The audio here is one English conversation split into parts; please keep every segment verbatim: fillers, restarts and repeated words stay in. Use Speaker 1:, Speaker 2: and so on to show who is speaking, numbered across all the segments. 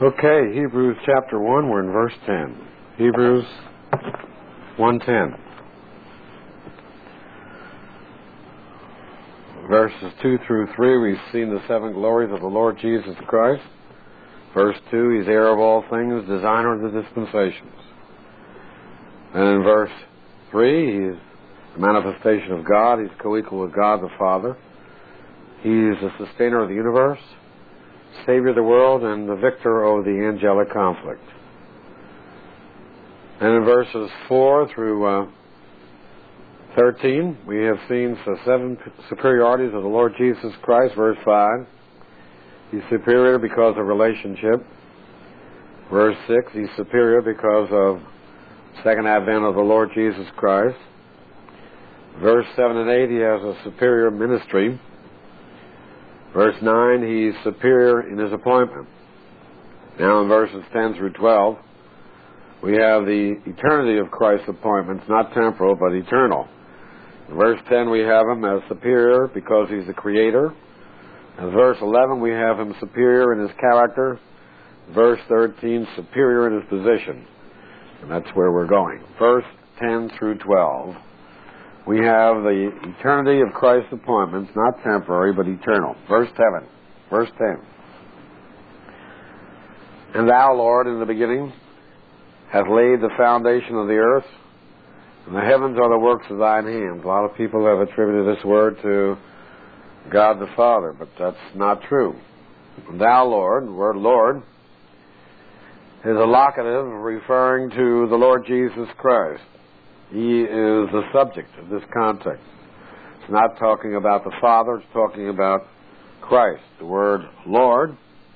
Speaker 1: Okay, Hebrews chapter one, we're in verse ten. Hebrews one ten. Verses two through three, we've seen the seven glories of the Lord Jesus Christ. Verse two, He's heir of all things, designer of the dispensations. And in verse three, He's the manifestation of God. He's co-equal with God the Father. He's the sustainer of the universe, Savior of the world, and the victor over the angelic conflict. And in verses four through uh, thirteen, we have seen the seven superiorities of the Lord Jesus Christ. Verse five, He's superior because of relationship. Verse six, He's superior because of second advent of the Lord Jesus Christ. Verse seven and eight, He has a superior ministry. Verse nine, He's superior in His appointment. Now in verses ten through twelve, we have the eternity of Christ's appointments, not temporal, but eternal. In verse ten, we have Him as superior because He's the Creator. In verse eleven, we have Him superior in His character. Verse thirteen, superior in His position. And that's where we're going. Verse ten through twelve. We have the eternity of Christ's appointments, not temporary, but eternal. Verse seven, verse ten. And thou, Lord, in the beginning, hast laid the foundation of the earth, and the heavens are the works of thine hands. A lot of people have attributed this word to God the Father, but that's not true. And thou, Lord, the word Lord, is a locative referring to the Lord Jesus Christ. He is the subject of this context. It's not talking about the Father, it's talking about Christ. The word Lord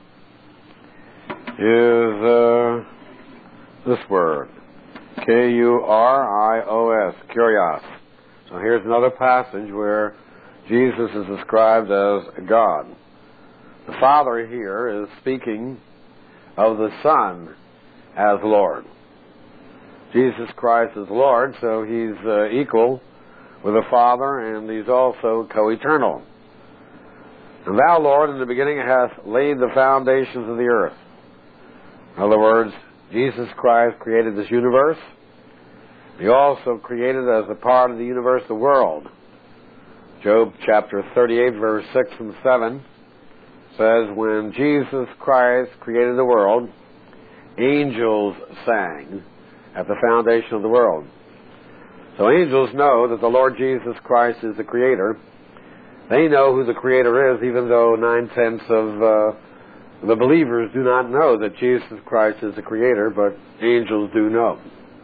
Speaker 1: is uh, this word, K U R I O S, Kurios. So here's another passage where Jesus is described as God. The Father here is speaking of the Son as Lord. Jesus Christ is Lord, so He's uh, equal with the Father, and He's also co-eternal. And thou, Lord, in the beginning hast laid the foundations of the earth. In other words, Jesus Christ created this universe. He also created as a part of the universe the world. Job chapter thirty-eight, verse six and seven says, when Jesus Christ created the world, angels sang at the foundation of the world. So angels know that the Lord Jesus Christ is the Creator. They know who the Creator is, even though nine-tenths of uh, the believers do not know that Jesus Christ is the Creator, but angels do know.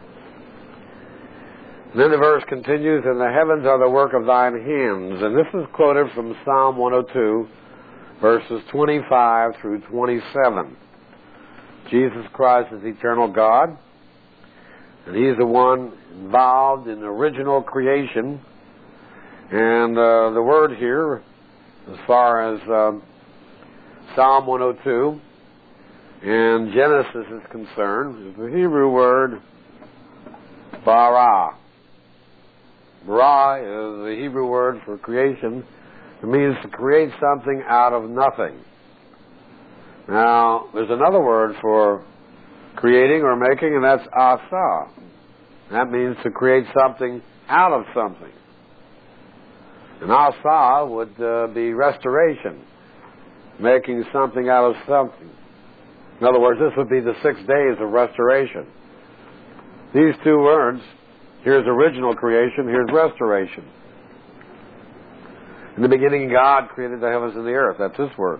Speaker 1: And then the verse continues, and the heavens are the work of thine hands. And this is quoted from Psalm one oh two, verses twenty-five through twenty-seven. Jesus Christ is eternal God, and He's the one involved in original creation. And uh, the word here, as far as um, Psalm one oh two and Genesis is concerned, is the Hebrew word bara. Bara is the Hebrew word for creation. It means to create something out of nothing. Now, there's another word for creating or making, and that's asa. That means to create something out of something. And asa would uh, be restoration, making something out of something. In other words, this would be the six days of restoration. These two words, here's original creation, here's restoration. In the beginning, God created the heavens and the earth. That's this word.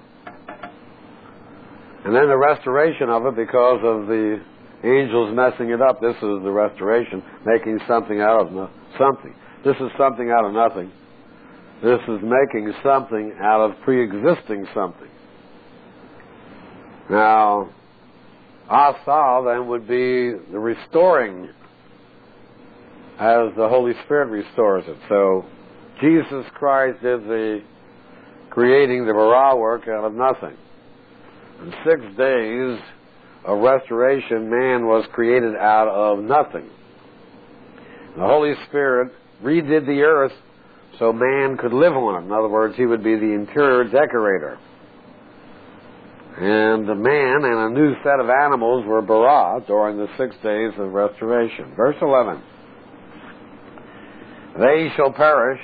Speaker 1: And then the restoration of it, because of the angels messing it up, this is the restoration, making something out of no- something. This is something out of nothing. This is making something out of pre-existing something. Now, asa then would be the restoring, as the Holy Spirit restores it. So, Jesus Christ did the creating, the bara work out of nothing. In six days of restoration, man was created out of nothing. The Holy Spirit redid the earth so man could live on it. In other words, He would be the interior decorator. And the man and a new set of animals were bara during the six days of restoration. Verse eleven. They shall perish,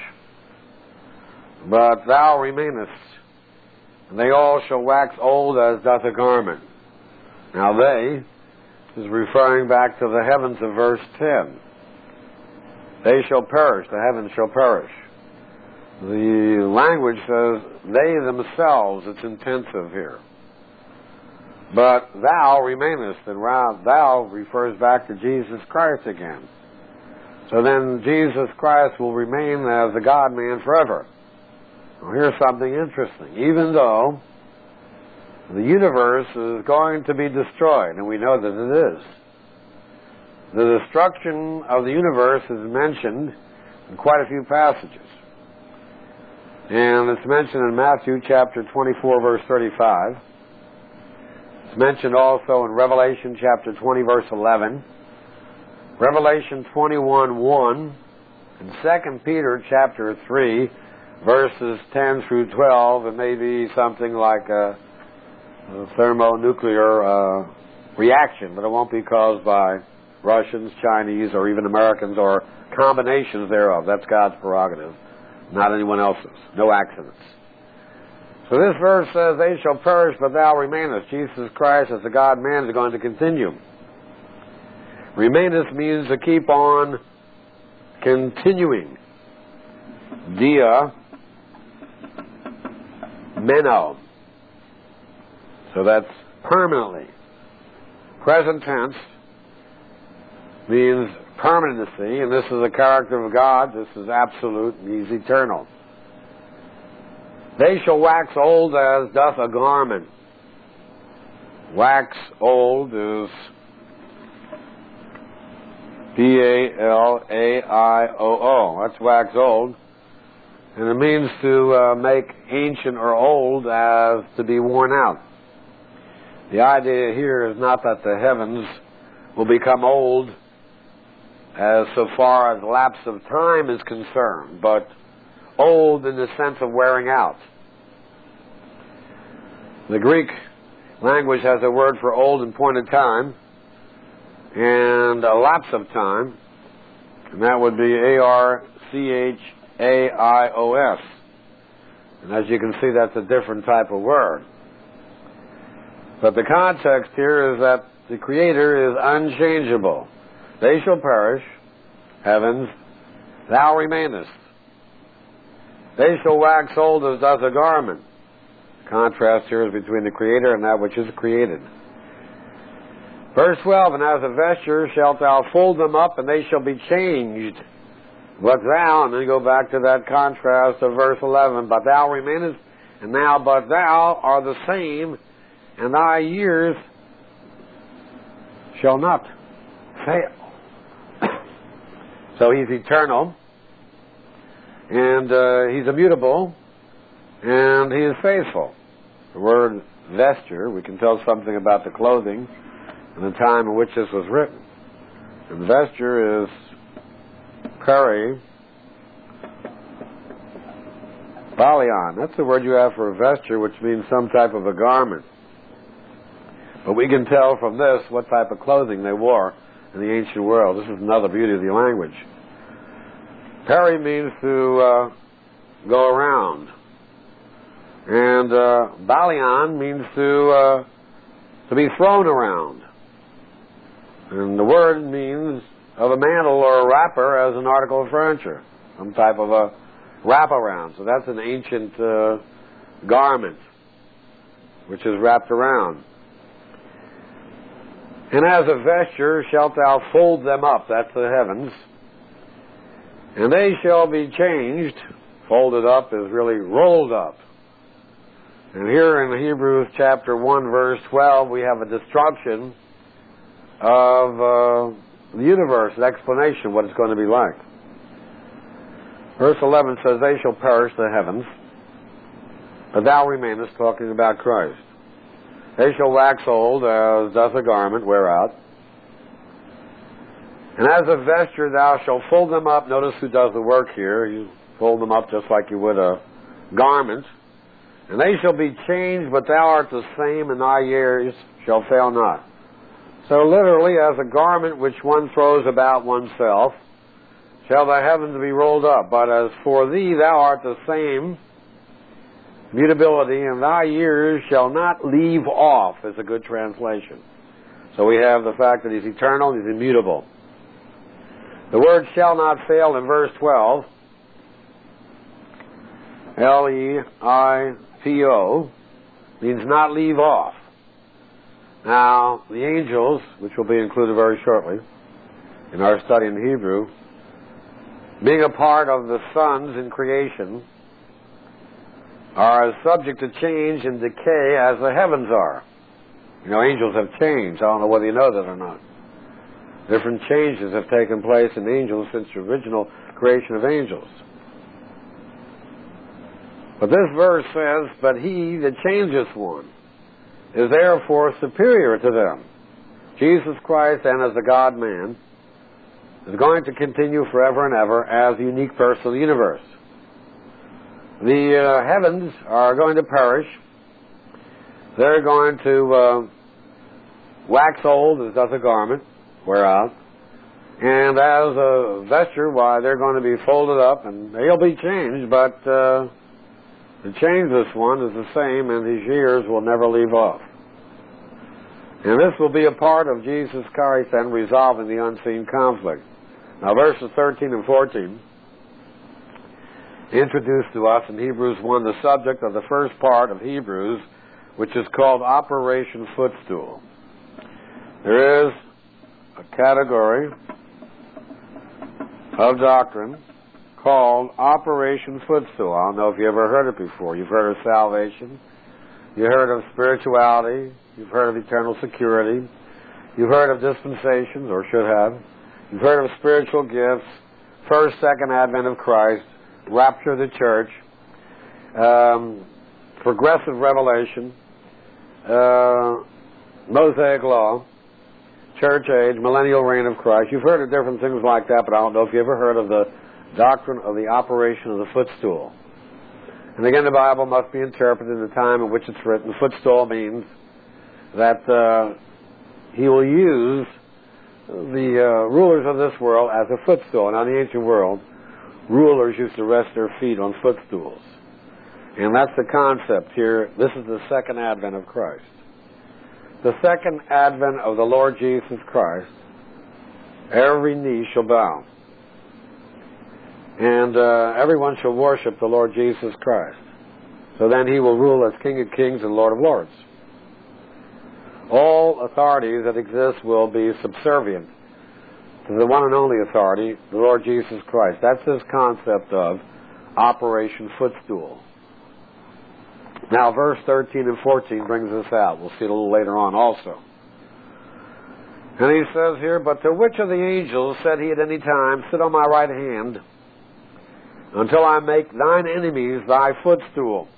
Speaker 1: but thou remainest, and they all shall wax old as doth a garment. Now they is referring back to the heavens of verse ten. They shall perish, the heavens shall perish. The language says they themselves, it's intensive here. But thou remainest, and thou refers back to Jesus Christ again. So then Jesus Christ will remain as the God-man forever. Well, here's something interesting. Even though the universe is going to be destroyed, and we know that it is, the destruction of the universe is mentioned in quite a few passages. And it's mentioned in Matthew chapter twenty-four, verse thirty-five. It's mentioned also in Revelation chapter twenty, verse eleven. Revelation twenty-one, one. And Second Peter chapter three, verses ten through twelve. It may be something like a, a thermonuclear uh, reaction, but it won't be caused by Russians, Chinese, or even Americans, or combinations thereof. That's God's prerogative, not anyone else's. No accidents. So this verse says, they shall perish, but thou remainest. Jesus Christ, as the God-man, is going to continue. Remainest means to keep on continuing. Dia meno. So that's permanently. Present tense means permanency, and this is the character of God. This is absolute, and He's eternal. They shall wax old as doth a garment. Wax old is P A L A I O O. That's wax old. And it means to uh, make ancient or old as to be worn out. The idea here is not that the heavens will become old as so far as lapse of time is concerned, but old in the sense of wearing out. The Greek language has a word for old in point of time and a lapse of time, and that would be A R C H A I O S. And as you can see, that's a different type of word. But the context here is that the Creator is unchangeable. They shall perish, heavens, thou remainest. They shall wax old as doth a garment. The contrast here is between the Creator and that which is created. Verse twelve, and as a vesture shalt thou fold them up, and they shall be changed. But thou, and then go back to that contrast of verse eleven, but thou remainest, and now but thou are the same, and thy years shall not fail. So He's eternal, and uh, He's immutable, and He is faithful. The word vesture, we can tell something about the clothing and the time in which this was written. And vesture is peri balion. That's the word you have for a vesture, which means some type of a garment. But we can tell from this what type of clothing they wore in the ancient world. This is another beauty of the language. Peri means to uh, go around. And uh, balion means to uh, to be thrown around. And the word means of a mantle or a wrapper as an article of furniture. Some type of a wraparound. So that's an ancient uh, garment which is wrapped around. And as a vesture shalt thou fold them up. That's the heavens. And they shall be changed. Folded up is really rolled up. And here in Hebrews chapter one, verse twelve, we have a destruction of uh, the universe, an explanation of what it's going to be like. Verse eleven says, they shall perish, the heavens, but thou remainest, talking about Christ. They shall wax old as doth a garment wear out. And as a vesture thou shalt fold them up. Notice who does the work here. You fold them up just like you would a garment. And they shall be changed, but thou art the same, and thy years shall fail not. So literally, as a garment which one throws about oneself, shall the heavens be rolled up. But as for thee, thou art the same, mutability, and thy years shall not leave off, is a good translation. So we have the fact that he's eternal, he's immutable. The word shall not fail in verse twelve, L E I P O, means not leave off. Now, the angels, which will be included very shortly in our study in Hebrew, being a part of the sons in creation, are as subject to change and decay as the heavens are. You know, angels have changed. I don't know whether you know that or not. Different changes have taken place in angels since the original creation of angels. But this verse says, but he that changeth one is therefore superior to them. Jesus Christ, then as the God-man, is going to continue forever and ever as the unique person of the universe. The uh, heavens are going to perish. They're going to uh, wax old as does a garment, wear out. And as a vesture, why, they're going to be folded up and they'll be changed, but uh, the changeless one is the same, and his years will never leave off. And this will be a part of Jesus Christ and resolving the unseen conflict. Now, verses thirteen and fourteen introduce to us in Hebrews one the subject of the first part of Hebrews, which is called Operation Footstool. There is a category of doctrine called Operation Footstool. I don't know if you ever heard it before. You've heard of salvation. You've heard of spirituality. You've heard of eternal security. You've heard of dispensations, or should have. You've heard of spiritual gifts, first, second advent of Christ, rapture of the church, um, progressive revelation, uh, Mosaic law, church age, millennial reign of Christ. You've heard of different things like that, but I don't know if you ever heard of the doctrine of the operation of the footstool. And again, the Bible must be interpreted in the time in which it's written. Footstool means that uh, he will use the uh, rulers of this world as a footstool. Now, in the ancient world, rulers used to rest their feet on footstools. And that's the concept here. This is the second advent of Christ. The second advent of the Lord Jesus Christ, every knee shall bow. And uh, everyone shall worship the Lord Jesus Christ. So then he will rule as King of Kings and Lord of Lords. All authorities that exist will be subservient to the one and only authority, the Lord Jesus Christ. That's his concept of Operation Footstool. Now, verse thirteen and fourteen brings this out. We'll see it a little later on also. And he says here, but to which of the angels said he at any time, sit on my right hand, until I make thine enemies thy footstool?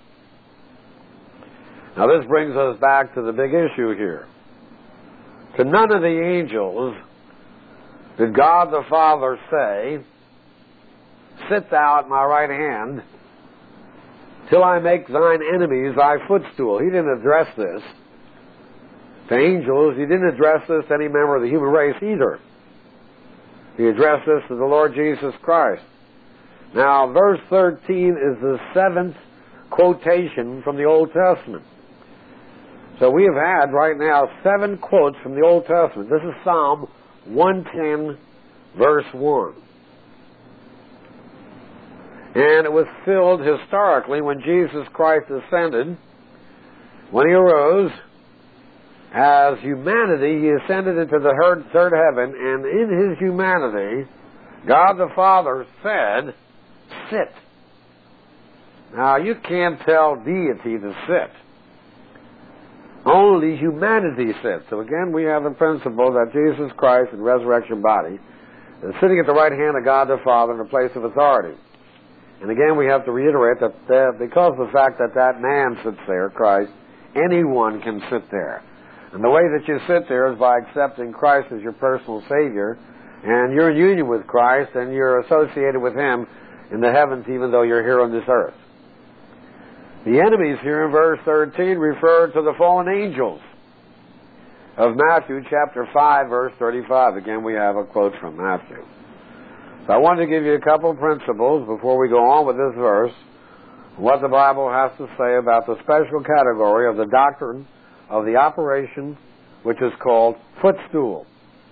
Speaker 1: Now, this brings us back to the big issue here. To none of the angels did God the Father say, sit thou at my right hand, till I make thine enemies thy footstool. He didn't address this to angels. He didn't address this to any member of the human race either. He addressed this to the Lord Jesus Christ. Now, verse thirteen is the seventh quotation from the Old Testament. So we have had right now seven quotes from the Old Testament. This is Psalm one ten, verse one. And it was filled historically when Jesus Christ ascended. When he arose, as humanity, he ascended into the third heaven, and in his humanity, God the Father said, sit. Now, you can't tell deity to sit. Only humanity sits. So again, we have the principle that Jesus Christ in resurrection body is sitting at the right hand of God the Father in a place of authority. And again, we have to reiterate that uh, because of the fact that that man sits there, Christ, anyone can sit there. And the way that you sit there is by accepting Christ as your personal Savior, and you're in union with Christ, and you're associated with Him in the heavens even though you're here on this earth. The enemies here in verse thirteen refer to the fallen angels of Matthew chapter five, verse thirty-five. Again, we have a quote from Matthew. So I wanted to give you a couple of principles before we go on with this verse, what the Bible has to say about the special category of the doctrine of the operation which is called footstool.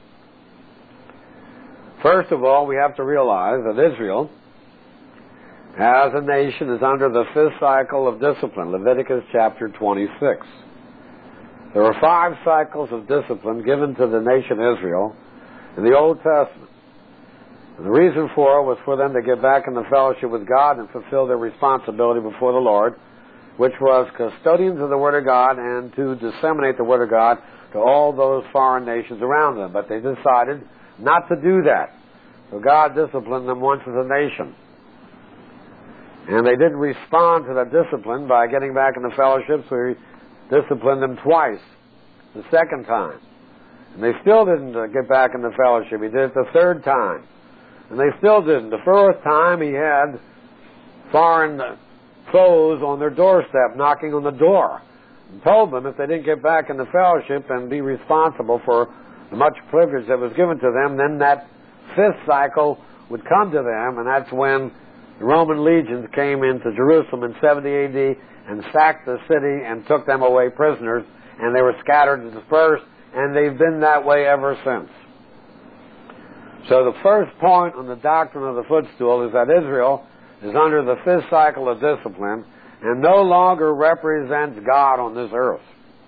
Speaker 1: First of all, we have to realize that Israel, as a nation, is under the fifth cycle of discipline, Leviticus chapter twenty-six. There are five cycles of discipline given to the nation Israel in the Old Testament. And the reason for it was for them to get back in the fellowship with God and fulfill their responsibility before the Lord, which was custodians of the Word of God and to disseminate the Word of God to all those foreign nations around them. But they decided not to do that. So God disciplined them once as a nation. And they didn't respond to that discipline by getting back in the fellowship, so He disciplined them twice, the second time. And they still didn't uh, get back in the fellowship. He did it the third time. And they still didn't. The fourth time He had foreign foes on their doorstep knocking on the door and told them if they didn't get back in the fellowship and be responsible for the much privilege that was given to them, then that fifth cycle would come to them, and that's when the Roman legions came into Jerusalem in seventy A D and sacked the city and took them away prisoners, and they were scattered and dispersed, and they've been that way ever since. So the first point on the doctrine of the footstool is that Israel is under the fifth cycle of discipline and no longer represents God on this earth.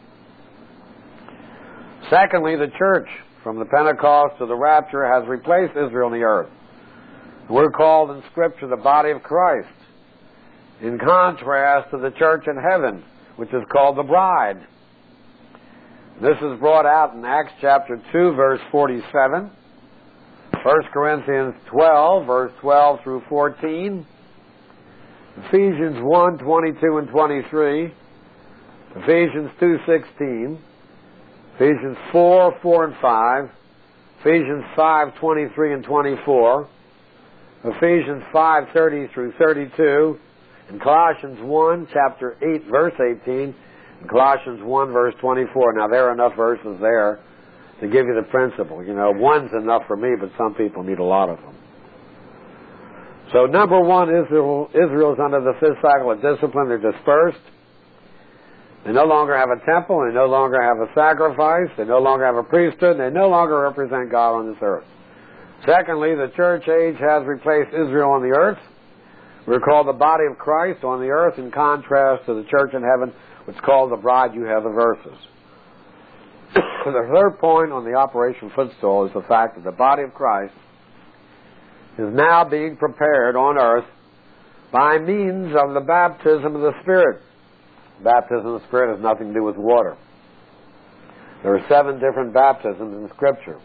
Speaker 1: Secondly, the church, from the Pentecost to the rapture, has replaced Israel on the earth. We're called in Scripture the body of Christ, in contrast to the church in heaven, which is called the bride. This is brought out in Acts chapter two, verse forty-seven, First Corinthians twelve, verse twelve through fourteen, Ephesians one, twenty-two and twenty-three, Ephesians two, sixteen, Ephesians four, four and five, Ephesians five, twenty-three and twenty-four, Ephesians five, thirty through thirty-two, and Colossians one, chapter eight, verse eighteen, and Colossians one, verse twenty-four. Now, there are enough verses there to give you the principle. You know, one's enough for me, but some people need a lot of them. So, number one, Israel, Israel's under the fifth cycle of discipline. They're dispersed. They no longer have a temple. They no longer have a sacrifice. They no longer have a priesthood. They no longer represent God on this earth. Secondly, the church age has replaced Israel on the earth. We're called the body of Christ on the earth, in contrast to the church in heaven, which is called the bride. You have the verses. The third point on the Operation Footstool is the fact that the body of Christ is now being prepared on earth by means of the baptism of the Spirit. Baptism of the Spirit has nothing to do with water. There are seven different baptisms in Scripture.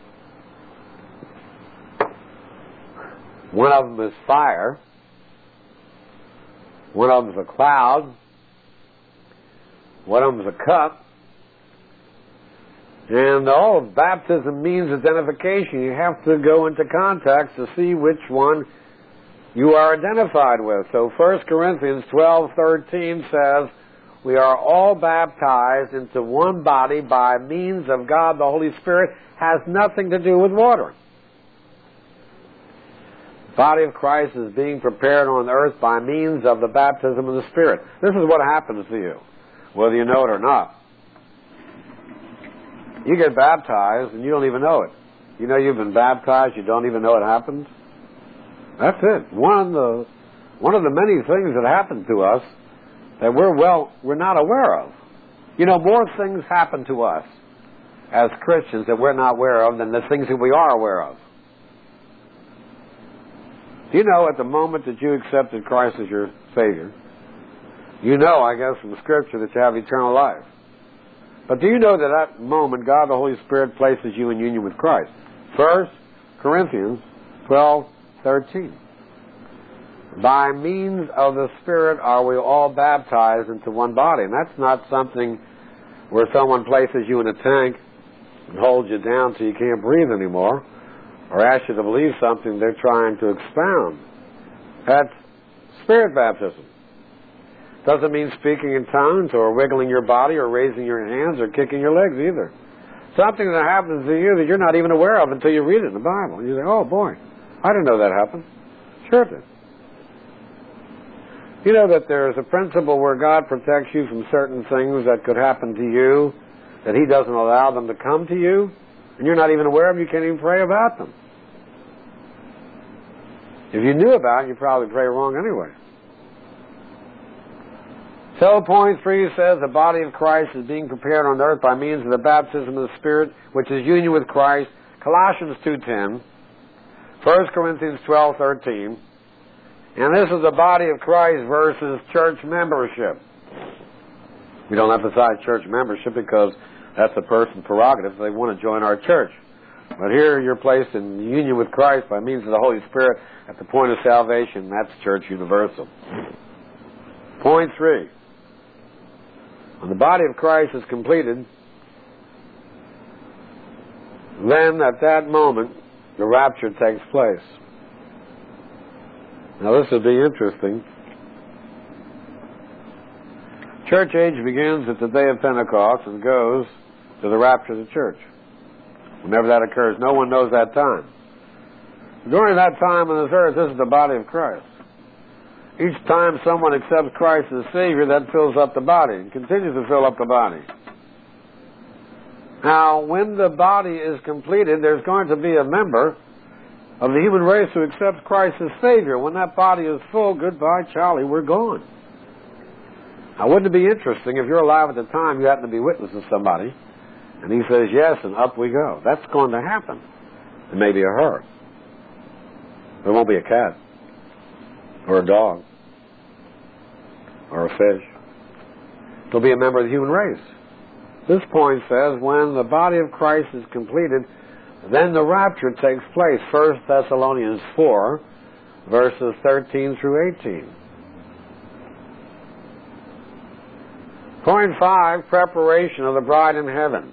Speaker 1: One of them is fire. One of them is a cloud. One of them is a cup. And all of baptism means identification. You have to go into context to see which one you are identified with. So First Corinthians twelve thirteen says, we are all baptized into one body by means of God the Holy Spirit. Has nothing to do with water. The body of Christ is being prepared on earth by means of the baptism of the Spirit. This is what happens to you, whether you know it or not. You get baptized and you don't even know it. You know you've been baptized, you don't even know it happened. That's it. One of the one of the many things that happen to us that we're well we're not aware of. You know, more things happen to us as Christians that we're not aware of than the things that we are aware of. Do you know at the moment that you accepted Christ as your Savior, you know, I guess, from Scripture that you have eternal life. But do you know that at that moment God the Holy Spirit places you in union with Christ? First Corinthians twelve thirteen. By means of the Spirit are we all baptized into one body. And that's not something where someone places you in a tank and holds you down so you can't breathe anymore, or asks you to believe something they're trying to expound. That's Spirit baptism. Doesn't mean speaking in tongues or wiggling your body or raising your hands or kicking your legs either. Something that happens to you that you're not even aware of until you read it in the Bible. You say, oh boy, I didn't know that happened. Sure it did. You know that there is a principle where God protects you from certain things that could happen to you, that He doesn't allow them to come to you, and you're not even aware of them, you can't even pray about them. If you knew about it, you'd probably pray wrong anyway. So point three says the body of Christ is being prepared on earth by means of the baptism of the Spirit, which is union with Christ. Colossians two ten, First Corinthians twelve thirteen, and this is the body of Christ versus church membership. We don't emphasize church membership because that's a person's prerogative if they want to join our church. But here you're placed in union with Christ by means of the Holy Spirit at the point of salvation. That's church universal. Point three. When the body of Christ is completed, then at that moment the rapture takes place. Now this will be interesting. Church age begins at the day of Pentecost and goes to the rapture of the church. Whenever that occurs, no one knows that time. During that time on this earth, this is the body of Christ. Each time someone accepts Christ as Savior, that fills up the body and continues to fill up the body. Now, when the body is completed, there's going to be a member of the human race who accepts Christ as Savior. When that body is full, goodbye, Charlie, we're gone. Now, wouldn't it be interesting if you're alive at the time, you happen to be witness to somebody, and he says yes, and up we go. That's going to happen. It may be a her. There won't be a cat, or a dog, or a fish. It'll be a member of the human race. This point says, when the body of Christ is completed, then the rapture takes place. First Thessalonians four, verses thirteen through eighteen. Point five, preparation of the bride in heaven.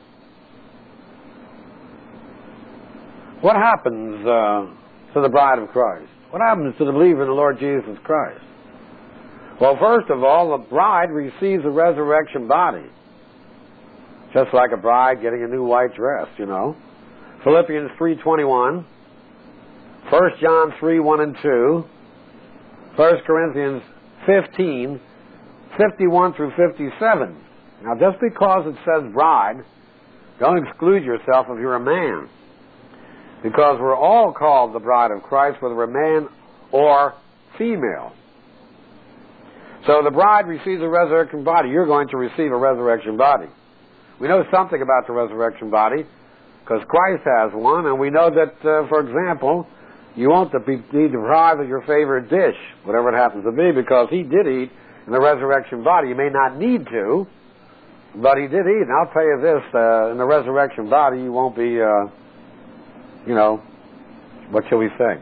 Speaker 1: What happens uh, to the bride of Christ? What happens to the believer in the Lord Jesus Christ? Well, first of all, the bride receives a resurrection body. Just like a bride getting a new white dress, you know. Philippians three twenty-one, First John three one and two, First Corinthians fifteen, fifty-one through fifty-seven. Now, just because it says bride, don't exclude yourself if you're a man. Because we're all called the bride of Christ, whether we're a man or female. So the bride receives a resurrection body. You're going to receive a resurrection body. We know something about the resurrection body because Christ has one, and we know that, uh, for example, you won't be deprived of your favorite dish, whatever it happens to be, because He did eat in the resurrection body. You may not need to, but He did eat. And I'll tell you this, uh, in the resurrection body, you won't be, uh, you know, what shall we say?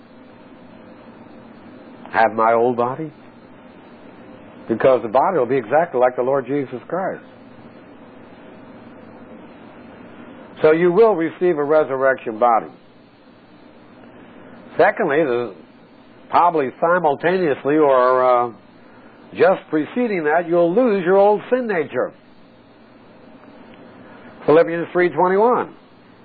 Speaker 1: Have my old body? Because the body will be exactly like the Lord Jesus Christ. So you will receive a resurrection body. Secondly, the, probably simultaneously or uh, just preceding that, you'll lose your old sin nature. Philippians three twenty-one.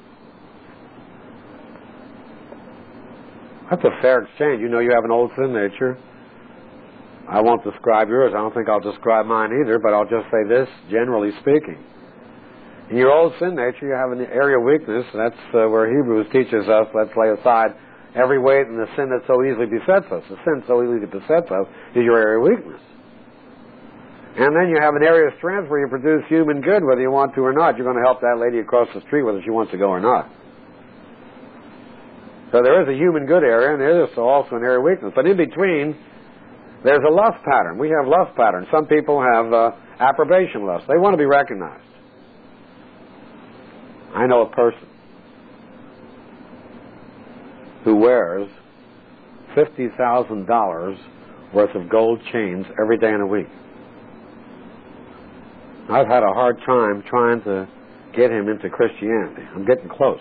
Speaker 1: That's a fair exchange. You know you have an old sin nature. I won't describe yours. I don't think I'll describe mine either, but I'll just say this, generally speaking. In your old sin nature, you have an area of weakness. That's uh, where Hebrews teaches us, let's lay aside every weight and the sin that so easily besets us. The sin so easily besets us is your area of weakness. And then you have an area of strength where you produce human good, whether you want to or not. You're going to help that lady across the street whether she wants to go or not. So there is a human good area, and there is also an area of weakness. But in between, there's a lust pattern. We have lust patterns. Some people have uh, approbation lust. They want to be recognized. I know a person who wears fifty thousand dollars worth of gold chains every day in a week. I've had a hard time trying to get him into Christianity. I'm getting close.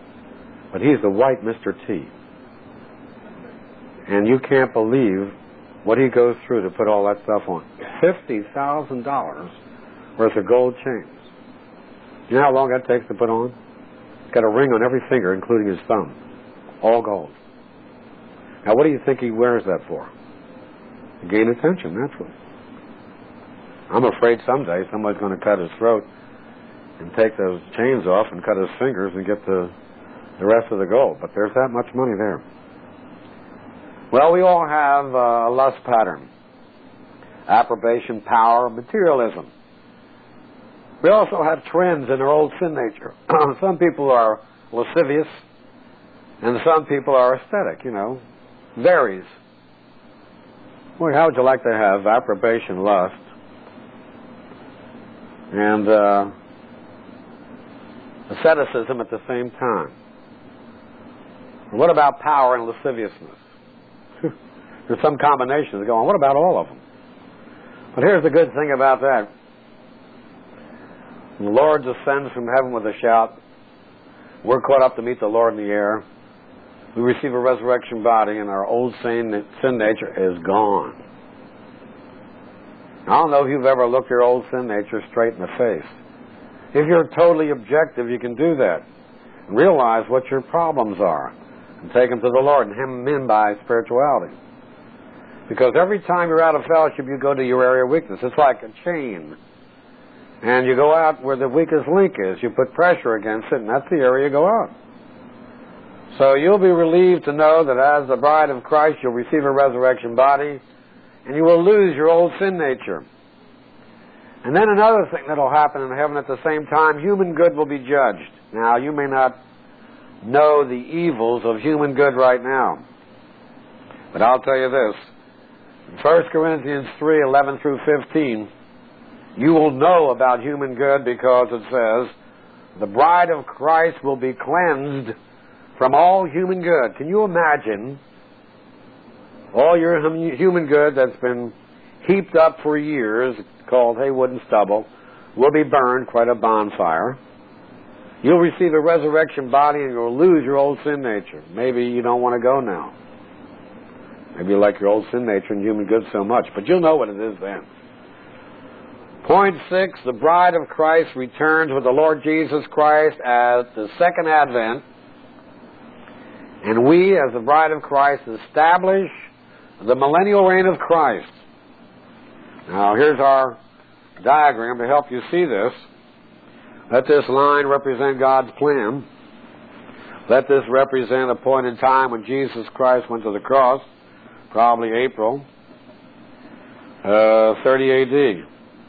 Speaker 1: But he's the white Mister T. And you can't believe What do you go through to put all that stuff on? fifty thousand dollars worth of gold chains. You know how long that takes to put on? He's got a ring on every finger, including his thumb. All gold. Now, what do you think he wears that for? To gain attention, naturally. I'm afraid someday somebody's going to cut his throat and take those chains off and cut his fingers and get the, the rest of the gold. But there's that much money there. Well, we all have uh, a lust pattern. Approbation, power, materialism. We also have trends in our old sin nature. Some people are lascivious, and some people are aesthetic, you know. Varies. Well, how would you like to have approbation, lust, and uh, asceticism at the same time? What about power and lasciviousness? There's some combinations that go on. What about all of them? But here's the good thing about that. The Lord descends from heaven with a shout. We're caught up to meet the Lord in the air. We receive a resurrection body, and our old sin, sin nature is gone. I don't know if you've ever looked your old sin nature straight in the face. If you're totally objective, you can do that. Realize what your problems are and take them to the Lord and hem them in by spirituality. Because every time you're out of fellowship, you go to your area of weakness. It's like a chain. And you go out where the weakest link is. You put pressure against it, and that's the area you go out. So you'll be relieved to know that as the bride of Christ, you'll receive a resurrection body, and you will lose your old sin nature. And then another thing that will happen in heaven at the same time, human good will be judged. Now, you may not know the evils of human good right now, but I'll tell you this. In First Corinthians three, eleven through fifteen, you will know about human good because it says, the bride of Christ will be cleansed from all human good. Can you imagine all your human good that's been heaped up for years, called hay, wood, and stubble, will be burned, quite a bonfire. You'll receive a resurrection body and you'll lose your old sin nature. Maybe you don't want to go now. Maybe you like your old sin nature and human good so much, but you'll know what it is then. Point six, the bride of Christ returns with the Lord Jesus Christ at the second advent, and we, as the bride of Christ, establish the millennial reign of Christ. Now, here's our diagram to help you see this. Let this line represent God's plan. Let this represent a point in time when Jesus Christ went to the cross, probably April uh, thirty A D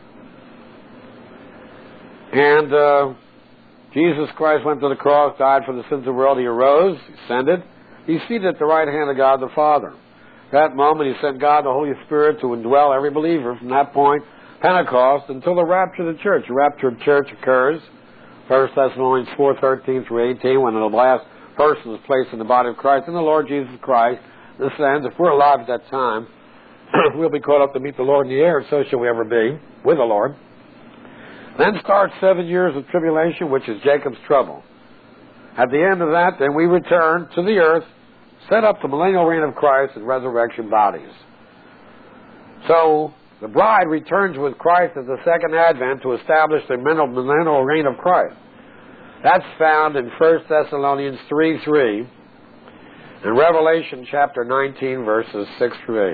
Speaker 1: And uh, Jesus Christ went to the cross, died for the sins of the world. He arose, he ascended. He's seated at the right hand of God the Father. At that moment, he sent God the Holy Spirit to indwell every believer from that point, Pentecost, until the rapture of the church. The rapture of the church occurs, First Thessalonians four, thirteen through eighteen, when the last person is placed in the body of Christ, and the Lord Jesus Christ descends. If we're alive at that time, we'll be caught up to meet the Lord in the air, and so shall we ever be with the Lord. Then starts seven years of tribulation, which is Jacob's trouble. At the end of that, then we return to the earth, set up the millennial reign of Christ and resurrection bodies. So, the bride returns with Christ at the second advent to establish the millennial reign of Christ. That's found in First Thessalonians three, three, and Revelation chapter nineteen, verses six through eight.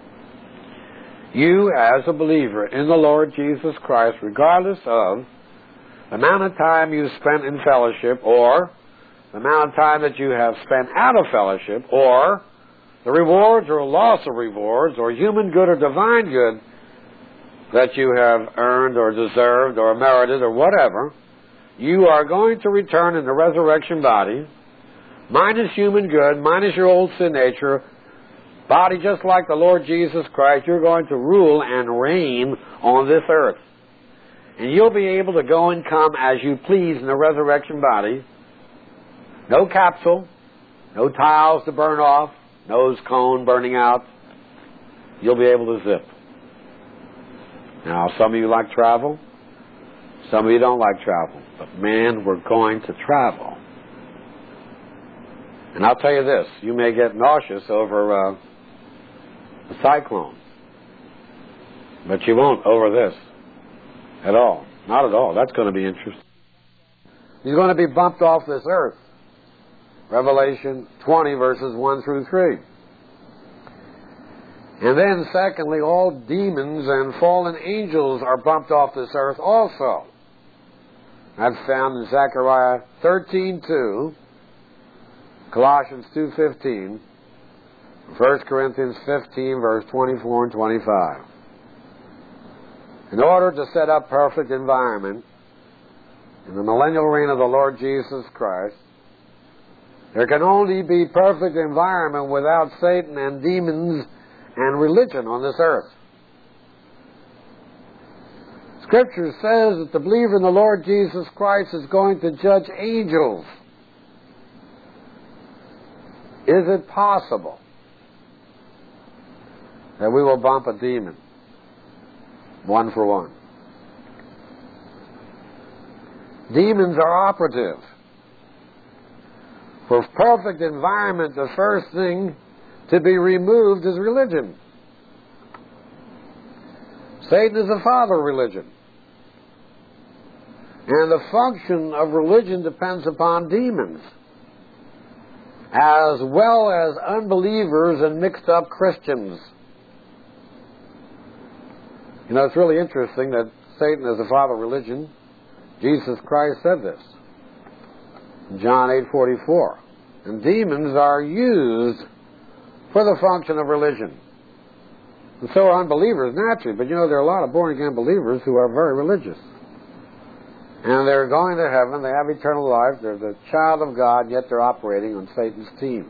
Speaker 1: You, as a believer in the Lord Jesus Christ, regardless of the amount of time you spent in fellowship, or the amount of time that you have spent out of fellowship, or the rewards or loss of rewards, or human good or divine good that you have earned or deserved or merited or whatever, you are going to return in the resurrection body, minus human good, minus your old sin nature, body just like the Lord Jesus Christ. You're going to rule and reign on this earth. And you'll be able to go and come as you please in the resurrection body. No capsule, no tiles to burn off, nose cone burning out. You'll be able to zip. Now, some of you like travel. Some of you don't like travel. But man, we're going to travel. And I'll tell you this, you may get nauseous over uh, a cyclone. But you won't over this at all. Not at all. That's going to be interesting. He's going to be bumped off this earth. Revelation twenty, verses one through three. And then, secondly, all demons and fallen angels are bumped off this earth also. That's found in Zechariah thirteen two, Colossians two fifteen, First Corinthians fifteen, verse twenty-four and twenty-five. In order to set up perfect environment in the millennial reign of the Lord Jesus Christ, there can only be perfect environment without Satan and demons and religion on this earth. Scripture says that the believer in the Lord Jesus Christ is going to judge angels. Is it possible that we will bump a demon one for one? Demons are operative. For perfect environment, the first thing to be removed is religion. Satan is the father of religion. And the function of religion depends upon demons, as well as unbelievers and mixed up Christians. You know, it's really interesting that Satan is the father of religion. Jesus Christ said this in John eight forty-four. And demons are used for the function of religion. And so are unbelievers, naturally. But you know, there are a lot of born-again believers who are very religious. And they're going to heaven, they have eternal life, they're the child of God, yet they're operating on Satan's team.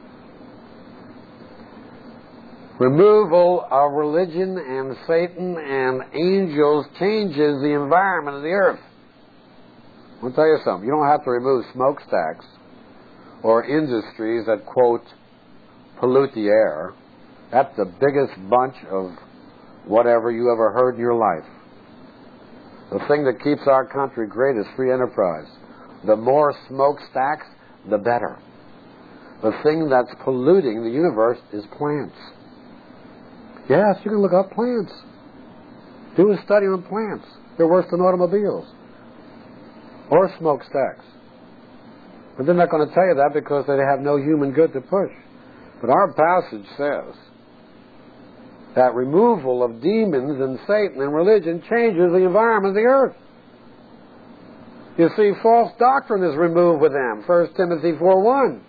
Speaker 1: Removal of religion and Satan and angels changes the environment of the earth. I'll tell you something, you don't have to remove smokestacks or industries that, quote, pollute the air. That's the biggest bunch of whatever you ever heard in your life. The thing that keeps our country great is free enterprise. The more smokestacks, the better. The thing that's polluting the universe is plants. Yes, you can look up plants. Do a study on plants. They're worse than automobiles or smokestacks. But they're not going to tell you that because they have no human good to push. But our passage says that removal of demons and Satan and religion changes the environment of the earth. You see, false doctrine is removed with them. First Timothy four one.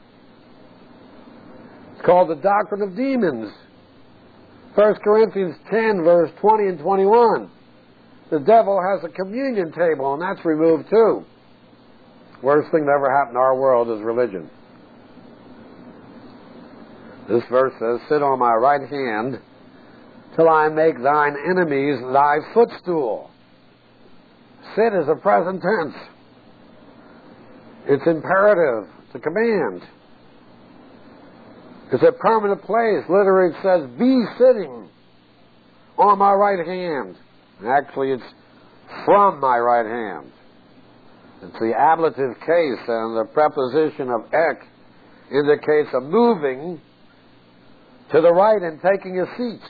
Speaker 1: It's called the doctrine of demons. First Corinthians ten, verse twenty and twenty-one. The devil has a communion table, and that's removed too. Worst thing that ever happened in our world is religion. This verse says, sit on my right hand till I make thine enemies thy footstool. Sit is a present tense. It's imperative. It's a command. It's a permanent place. Literally it says, be sitting on my right hand. And actually it's from my right hand. It's the ablative case, and the preposition of ek indicates a moving to the right and taking a seat.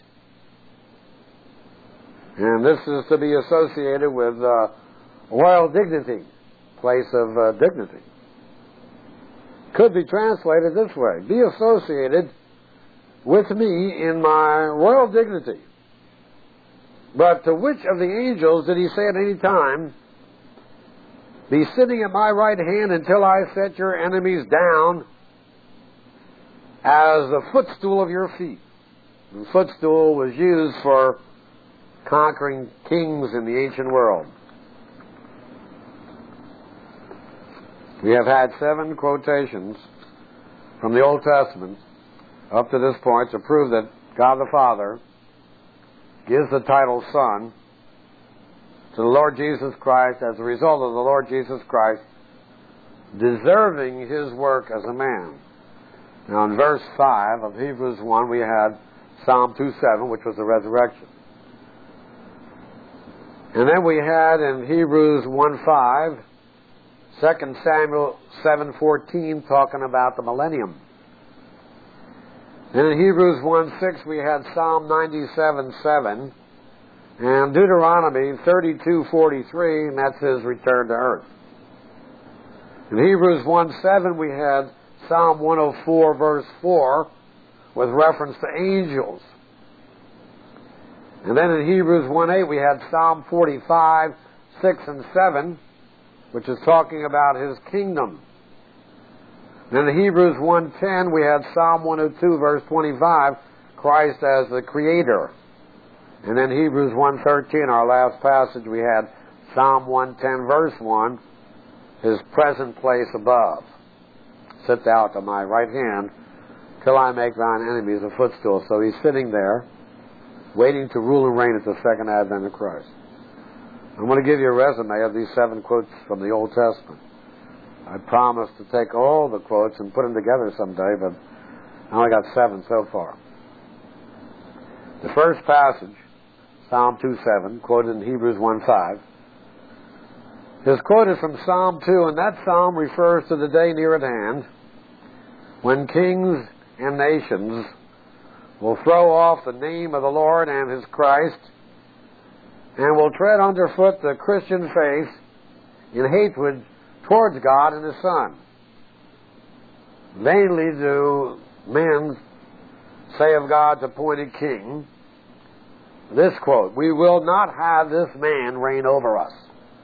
Speaker 1: And this is to be associated with uh, royal dignity, place of uh, dignity. Could be translated this way: be associated with me in my royal dignity. But to which of the angels did he say at any time, be sitting at my right hand until I set your enemies down as the footstool of your feet? The footstool was used for conquering kings in the ancient world. We have had seven quotations from the Old Testament up to this point to prove that God the Father gives the title Son to the Lord Jesus Christ as a result of the Lord Jesus Christ deserving his work as a man. Now in verse five of Hebrews one we had Psalm two seven, which was the resurrection. And then we had in Hebrews one five, Second Samuel seven fourteen, talking about the millennium. And in Hebrews one six we had Psalm ninety-seven seven and Deuteronomy thirty-two forty-three, and that's his return to earth. In Hebrews one seven we had Psalm one oh four verse four with reference to angels. And then in Hebrews one eight we had Psalm forty-five six and seven, which is talking about his kingdom. And in Hebrews one ten we had Psalm one oh two verse twenty-five, Christ as the Creator. And then Hebrews one thirteen, our last passage, we had Psalm one ten verse one, his present place above. Sit thou to my right hand till I make thine enemies a footstool. So he's sitting there, waiting to rule and reign at the second advent of Christ. I'm going to give you a resume of these seven quotes from the Old Testament. I promised to take all the quotes and put them together someday, but I only got seven so far. The first passage, Psalm two seven, quoted in Hebrews one five, is quoted from Psalm two, and that psalm refers to the day near at hand when kings and nations will throw off the name of the Lord and his Christ and will tread underfoot the Christian faith in hatred towards God and his Son. Vainly do men say of God's appointed king this quote, "We will not have this man reign over us."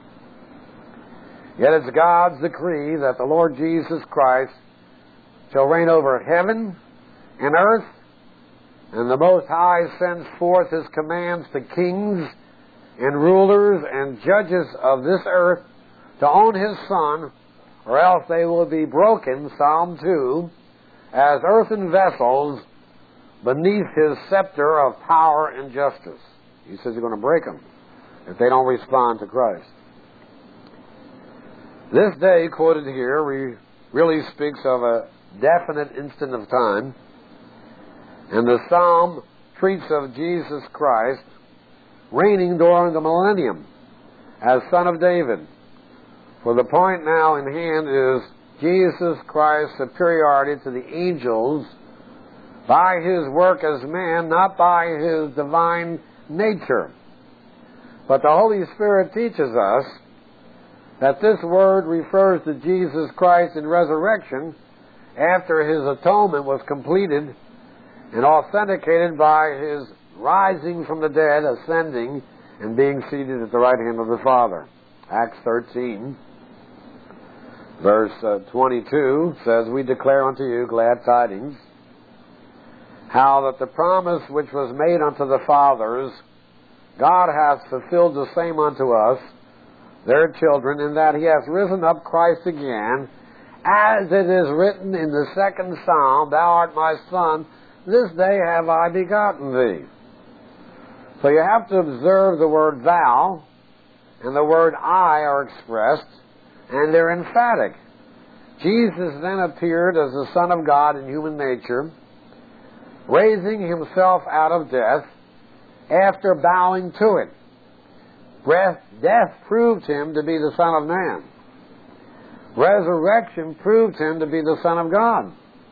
Speaker 1: Yet it's God's decree that the Lord Jesus Christ shall reign over heaven and earth, and the Most High sends forth his commands to kings and rulers and judges of this earth to own his Son, or else they will be broken, Psalm two, as earthen vessels beneath his scepter of power and justice. He says he's going to break them if they don't respond to Christ. This day, quoted here, re- really speaks of a definite instant of time, and the psalm treats of Jesus Christ reigning during the millennium as Son of David. For the point now in hand is Jesus Christ's superiority to the angels by his work as man, not by his divine nature. But the Holy Spirit teaches us that this word refers to Jesus Christ in resurrection after his atonement was completed and authenticated by his rising from the dead, ascending, and being seated at the right hand of the Father. Acts thirteen, verse uh, twenty-two says, "We declare unto you glad tidings, how that the promise which was made unto the fathers, God hath fulfilled the same unto us, their children, in that he hath risen up Christ again, as it is written in the second psalm, Thou art my Son, this day have I begotten thee." So you have to observe the word thou and the word I are expressed, and they're emphatic. Jesus then appeared as the Son of God in human nature, raising himself out of death after bowing to it. Breath, death proved him to be the Son of Man. Resurrection proved him to be the Son of God.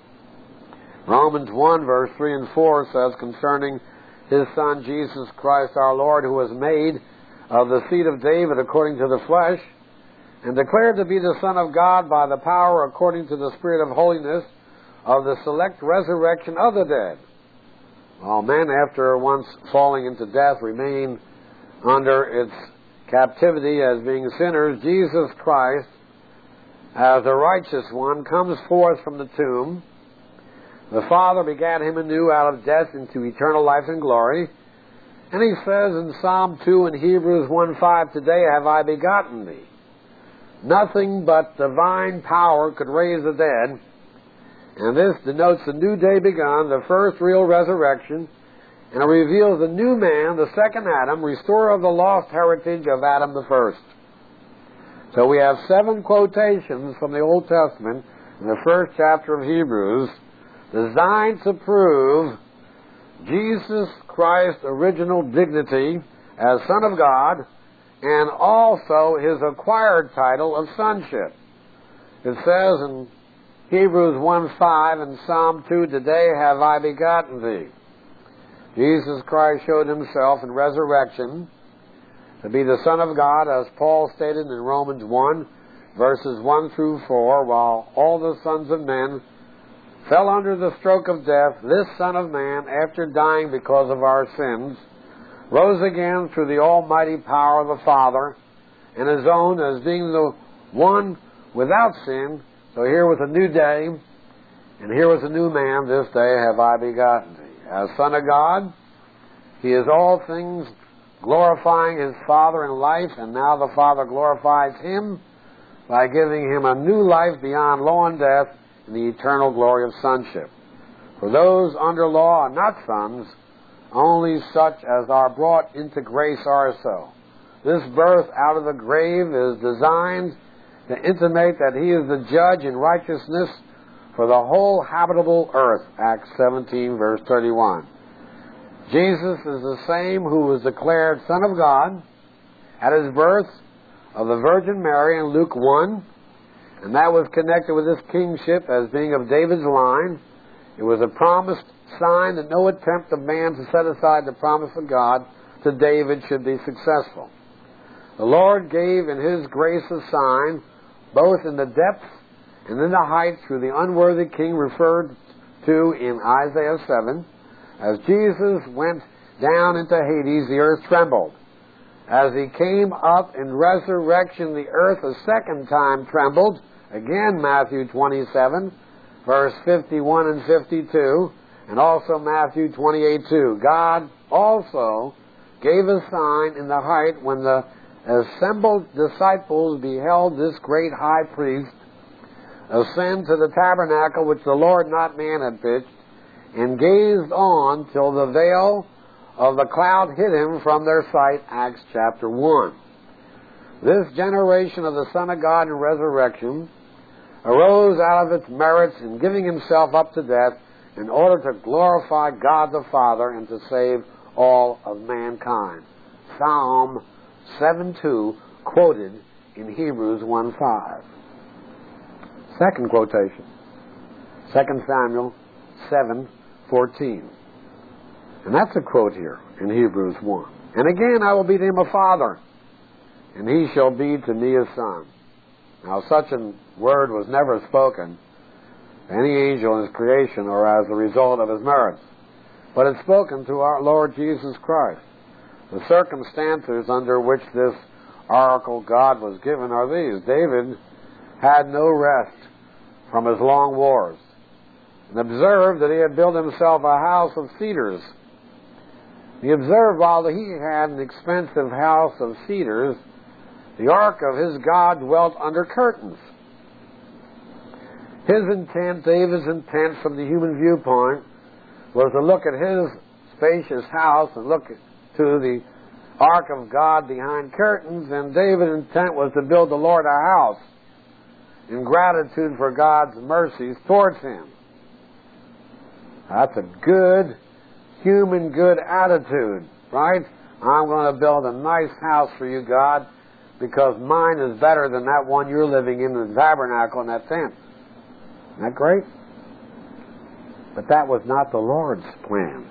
Speaker 1: Romans one, verse three and four says concerning his Son, Jesus Christ our Lord, who was made of the seed of David according to the flesh, and declared to be the Son of God by the power according to the Spirit of holiness of the select resurrection of the dead. All men, after once falling into death, remain under its captivity as being sinners. Jesus Christ, as the righteous one, comes forth from the tomb. The Father begat him anew out of death into eternal life and glory. And he says in Psalm two and Hebrews one five, "Today have I begotten thee." Nothing but divine power could raise the dead. And this denotes the new day begun, the first real resurrection, and it reveals the new man, the second Adam, restorer of the lost heritage of Adam the first. So we have seven quotations from the Old Testament in the first chapter of Hebrews designed to prove Jesus Christ's original dignity as Son of God and also his acquired title of sonship. It says in Hebrews one five and Psalm two, today have I begotten thee. Jesus Christ showed himself in resurrection to be the Son of God, as Paul stated in Romans one, verses one through four, while all the sons of men fell under the stroke of death, this Son of Man, after dying because of our sins, rose again through the almighty power of the Father, and his own as being the one without sin. So here was a new day, and here was a new man. This day have I begotten thee. As Son of God, he is all things, glorifying his Father in life, and now the Father glorifies him by giving him a new life beyond law and death in the eternal glory of sonship. For those under law are not sons, only such as are brought into grace are so. This birth out of the grave is designed to intimate that he is the judge in righteousness for the whole habitable earth, Acts seventeen, verse thirty-one. Jesus is the same who was declared Son of God at his birth of the Virgin Mary in Luke one, and that was connected with his kingship as being of David's line. It was a promised sign that no attempt of man to set aside the promise of God to David should be successful. The Lord gave in his grace a sign, both in the depth and in the height, through the unworthy king referred to in Isaiah seven. As Jesus went down into Hades, the earth trembled. As he came up in resurrection, the earth a second time trembled. Again, Matthew twenty-seven, verse fifty-one and fifty-two, and also Matthew twenty-eight two. God also gave a sign in the height when the assembled disciples beheld this great high priest ascend to the tabernacle which the Lord not man had pitched, and gazed on till the veil of the cloud hid him from their sight, Acts chapter one. This generation of the Son of God in resurrection arose out of its merits in giving himself up to death in order to glorify God the Father and to save all of mankind. Psalm seven two, quoted in Hebrews one five. Second quotation, Second Samuel seven fourteen. And that's a quote here in Hebrews one. And again I will be to him a father, and he shall be to me a son. Now such a word was never spoken to any angel in his creation or as a result of his merits, but it's spoken to our Lord Jesus Christ. The circumstances under which this oracle God was given are these. David had no rest from his long wars, and observed that he had built himself a house of cedars. He observed while he had an expensive house of cedars, the ark of his God dwelt under curtains. His intent, David's intent from the human viewpoint, was to look at his spacious house and look to the ark of God behind curtains, and David's intent was to build the Lord a house in gratitude for God's mercies towards him. That's a good, human good attitude, right? I'm going to build a nice house for you, God, because mine is better than that one you're living in, the tabernacle in that tent. Isn't that great? But that was not the Lord's plan.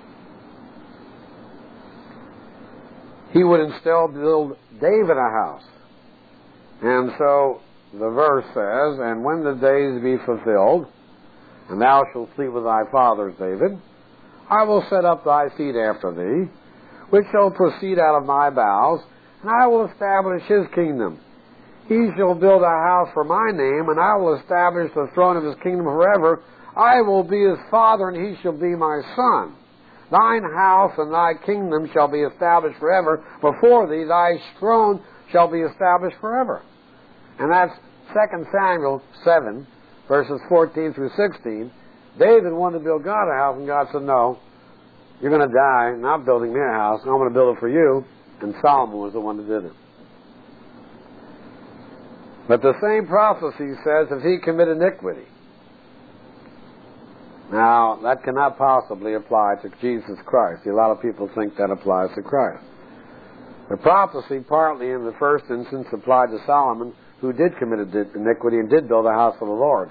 Speaker 1: He would instead build David a house. And so the verse says, and when the days be fulfilled, and thou shalt sleep with thy fathers, David, I will set up thy seed after thee, which shall proceed out of my bowels, and I will establish his kingdom. He shall build a house for my name, and I will establish the throne of his kingdom forever. I will be his father, and he shall be my son. Thine house and thy kingdom shall be established forever. Before thee thy throne shall be established forever. And that's Second Samuel seven, verses fourteen through sixteen. David wanted to build God a house, and God said, no, you're going to die, and I'm building me a house, and I'm going to build it for you. And Solomon was the one that did it. But the same prophecy says if he commit iniquity. Now, that cannot possibly apply to Jesus Christ. A lot of people think that applies to Christ. The prophecy, partly in the first instance, applied to Solomon, who did commit iniquity and did build a house for the Lord.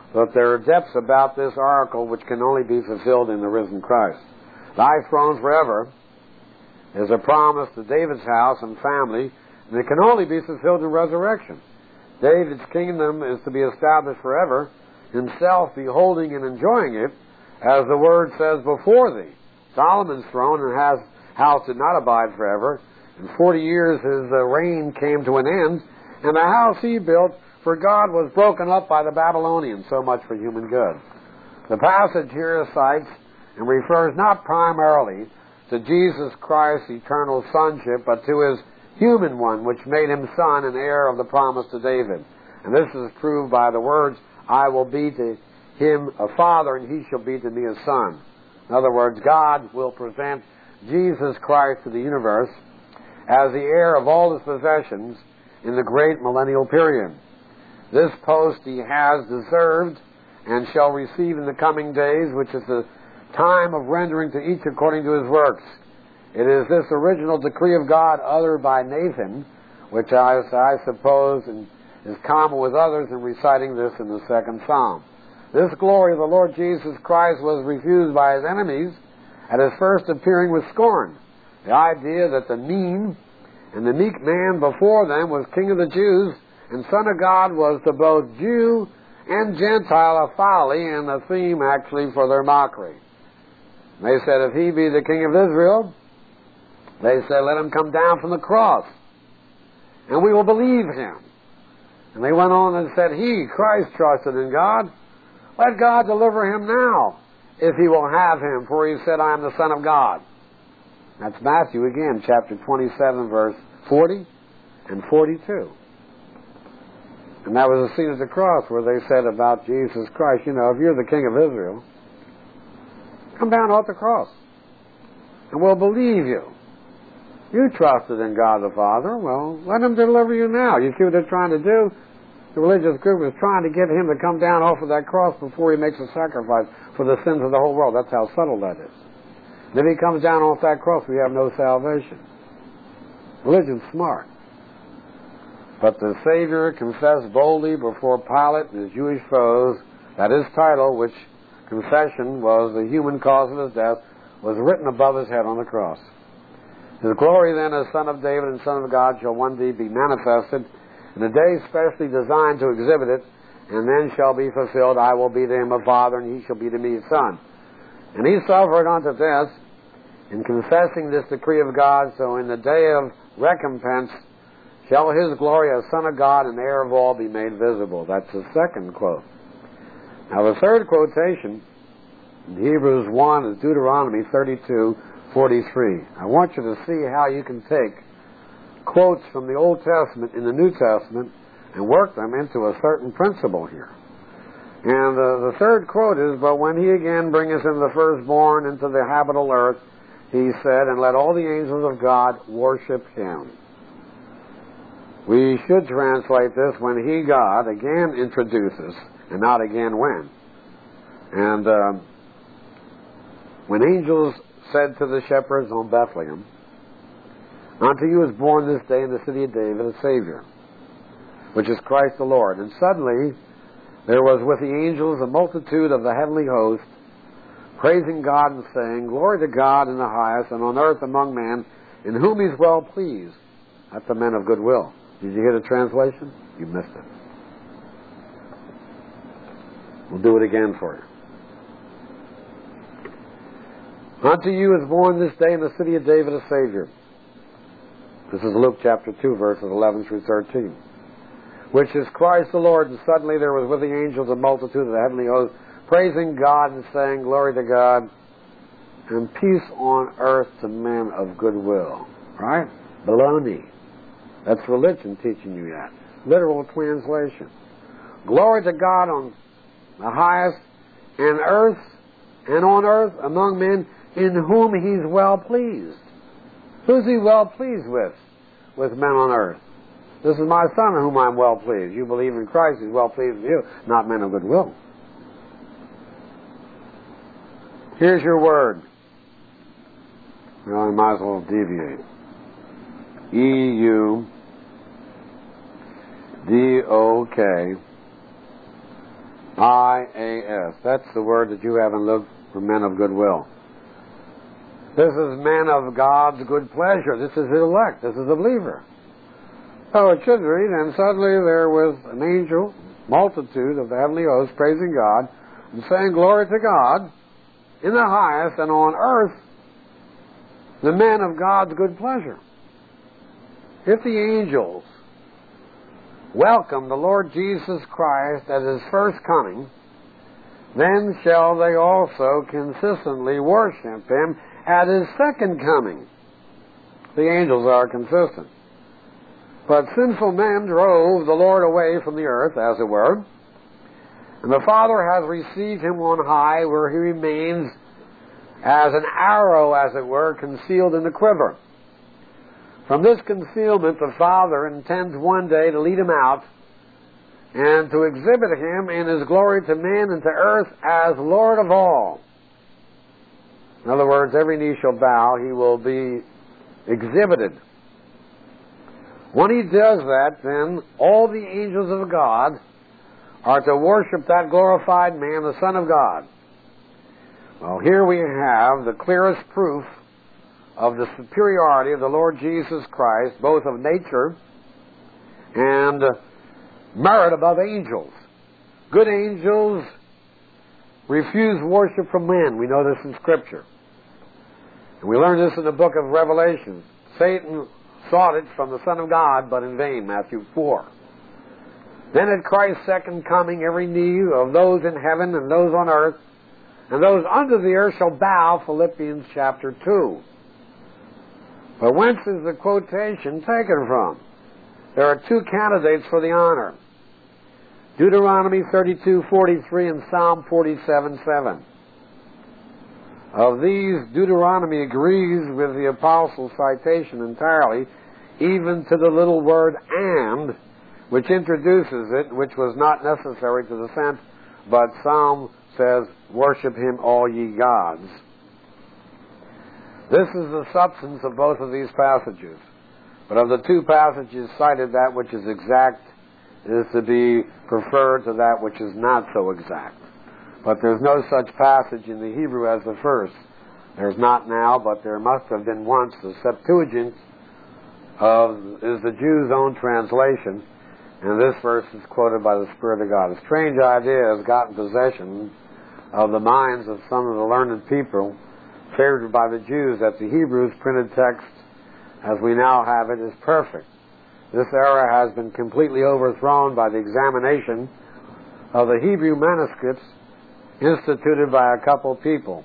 Speaker 1: But there are depths about this oracle which can only be fulfilled in the risen Christ. Thy throne forever is a promise to David's house and family, and it can only be fulfilled in resurrection. David's kingdom is to be established forever, himself beholding and enjoying it, as the Word says, before thee. Solomon's throne and has house did not abide forever. In forty years his uh, reign came to an end, and the house he built for God was broken up by the Babylonians. So much for human good. The passage here cites and refers not primarily to Jesus Christ's eternal sonship, but to his human one, which made him son and heir of the promise to David. And this is proved by the words, I will be to him a father, and he shall be to me a son. In other words, God will present Jesus Christ to the universe as the heir of all his possessions in the great millennial period. This post he has deserved and shall receive in the coming days, which is the time of rendering to each according to his works. It is this original decree of God uttered by Nathan, which I, I suppose is common with others in reciting this in the second psalm. This glory of the Lord Jesus Christ was refused by his enemies at his first appearing with scorn. The idea that the mean and the meek man before them was King of the Jews and Son of God was to both Jew and Gentile a folly and a theme actually for their mockery. They said, if he be the King of Israel, they said, let him come down from the cross, and we will believe him. And they went on and said, he, Christ, trusted in God. Let God deliver him now, if he will have him, for he said, I am the Son of God. That's Matthew again, chapter twenty-seven, verse forty and forty-two. And that was the scene at the cross where they said about Jesus Christ, you know, if you're the King of Israel, come down off the cross, and we'll believe you. You trusted in God the Father, well, let him deliver you now. You see what they're trying to do? The religious group is trying to get him to come down off of that cross before he makes a sacrifice for the sins of the whole world. That's how subtle that is. And if he comes down off that cross, we have no salvation. Religion's smart. But the Savior confessed boldly before Pilate and his Jewish foes that his title, which confession was the human cause of his death, was written above his head on the cross. His glory then as Son of David and Son of God shall one day be manifested in a day specially designed to exhibit it, and then shall be fulfilled, I will be to him a father, and he shall be to me a son. And he suffered unto death in confessing this decree of God, so in the day of recompense shall his glory as Son of God and heir of all be made visible. That's the second quote. Now the third quotation in Hebrews one is Deuteronomy thirty-two forty-three. I want you to see how you can take quotes from the Old Testament in the New Testament and work them into a certain principle here. And uh, the third quote is, but when he again bringeth in the firstborn into the habitable earth, he said, and let all the angels of God worship him. We should translate this, when he, God, again introduces, and not again when. And um, when angels said to the shepherds on Bethlehem, unto you is born this day in the city of David a Savior, which is Christ the Lord. And suddenly there was with the angels a multitude of the heavenly host, praising God and saying, Glory to God in the highest, and on earth among men, in whom he is well pleased. That's the men of good will. Did you hear the translation? You missed it. We'll do it again for you. Unto you is born this day in the city of David a Savior. This is Luke chapter two, verses eleven through thirteen. Which is Christ the Lord, and suddenly there was with the angels a multitude of the heavenly host, praising God and saying, Glory to God, and peace on earth to men of good will. Right? Baloney. That's religion teaching you that. Literal translation. Glory to God on the highest, and earth, and on earth among men, in whom he's well pleased. Who's he well pleased with? With men on earth. This is my Son in whom I'm well pleased. You believe in Christ, he's well pleased with you, not men of good will. Here's your word. Well, I might as well deviate. E U D O K I A S. That's the word that you have in Luke for men of goodwill. This is men of God's good pleasure. This is the elect. This is the believer. So it should read, and suddenly there was an angel, multitude of the heavenly hosts, praising God, and saying, Glory to God in the highest, and on earth the men of God's good pleasure. If the angels welcome the Lord Jesus Christ at His first coming, then shall they also consistently worship Him at His second coming. The angels are consistent. But sinful men drove the Lord away from the earth, as it were, and the Father has received Him on high, where He remains as an arrow, as it were, concealed in the quiver. From this concealment, the Father intends one day to lead Him out and to exhibit Him in His glory to men and to earth as Lord of all. In other words, every knee shall bow. He will be exhibited. When He does that, then all the angels of God are to worship that glorified man, the Son of God. Well, here we have the clearest proof of the superiority of the Lord Jesus Christ, both of nature and merit above angels. Good angels refuse worship from men. We know this in Scripture. And we learn this in the book of Revelation. Satan sought it from the Son of God, but in vain, Matthew four. Then at Christ's second coming, every knee of those in heaven and those on earth and those under the earth shall bow, Philippians chapter two. But whence is the quotation taken from? There are two candidates for the honor. Deuteronomy thirty-two forty-three and Psalm forty-seven seven. Of these, Deuteronomy agrees with the Apostle's citation entirely, even to the little word and, which introduces it, which was not necessary to the sense, but Psalm says, Worship Him, all ye gods. This is the substance of both of these passages. But of the two passages cited, that which is exact is to be preferred to that which is not so exact. But there's no such passage in the Hebrew as the first. There's not now, but there must have been once. The Septuagint of, is the Jews' own translation, and this verse is quoted by the Spirit of God. A strange idea has gotten possession of the minds of some of the learned people favored by the Jews that the Hebrew's printed text, as we now have it, is perfect. This error has been completely overthrown by the examination of the Hebrew manuscripts instituted by a couple people.